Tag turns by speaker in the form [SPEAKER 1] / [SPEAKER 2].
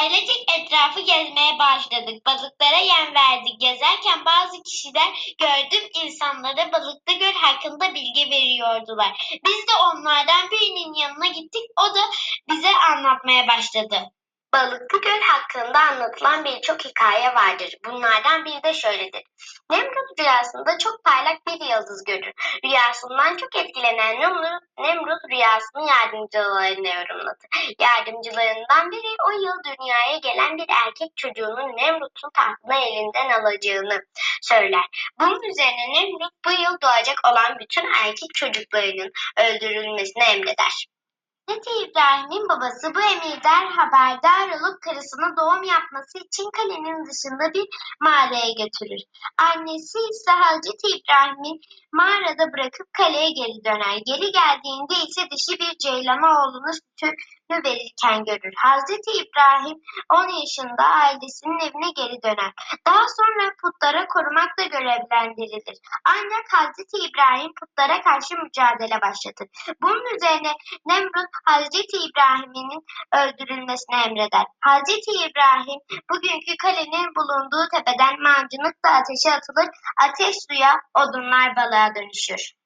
[SPEAKER 1] Ailecek etrafı gezmeye başladık. Balıklara yem verdik. Gezerken bazı kişiler gördüm insanlara Balıklı Göl hakkında bilgi veriyordular. Biz de onlardan birinin yanına gittik. O da bize anlatmaya başladı. Balıklı Göl hakkında anlatılan birçok hikaye vardır. Bunlardan biri de şöyledir. Nemrut rüyasında çok parlak bir yıldız görür. Rüyasından çok etkilenen Nemrut rüyasını yardımcılarına yorumlatır. Yardımcılarından biri o yıl dünyaya gelen bir erkek çocuğunun Nemrut'un tahtını elinden alacağını söyler. Bunun üzerine Nemrut bu yıl doğacak olan bütün erkek çocuklarının öldürülmesini emreder. Hazreti İbrahim'in babası bu emirden haberdar olup karısına doğum yapması için kalenin dışında bir mağaraya götürür. Annesi ise Hazreti İbrahim'i mağarada bırakıp kaleye geri döner. Geri geldiğinde ise dişi bir ceylana oğlunu sütünü verirken görür. Hazreti İbrahim 10 yaşında ailesinin evine geri döner. Daha sonra putlara korumakla görevlendirilir. Ancak Hazreti İbrahim putlara karşı mücadele başlatır. Bunun üzerine Nemrut Hazreti İbrahim'in öldürülmesini emreder. Hazreti İbrahim bugünkü kalenin bulunduğu tepeden mancınıkla ateşe atılır, ateş suya, odunlar balığa dönüşür.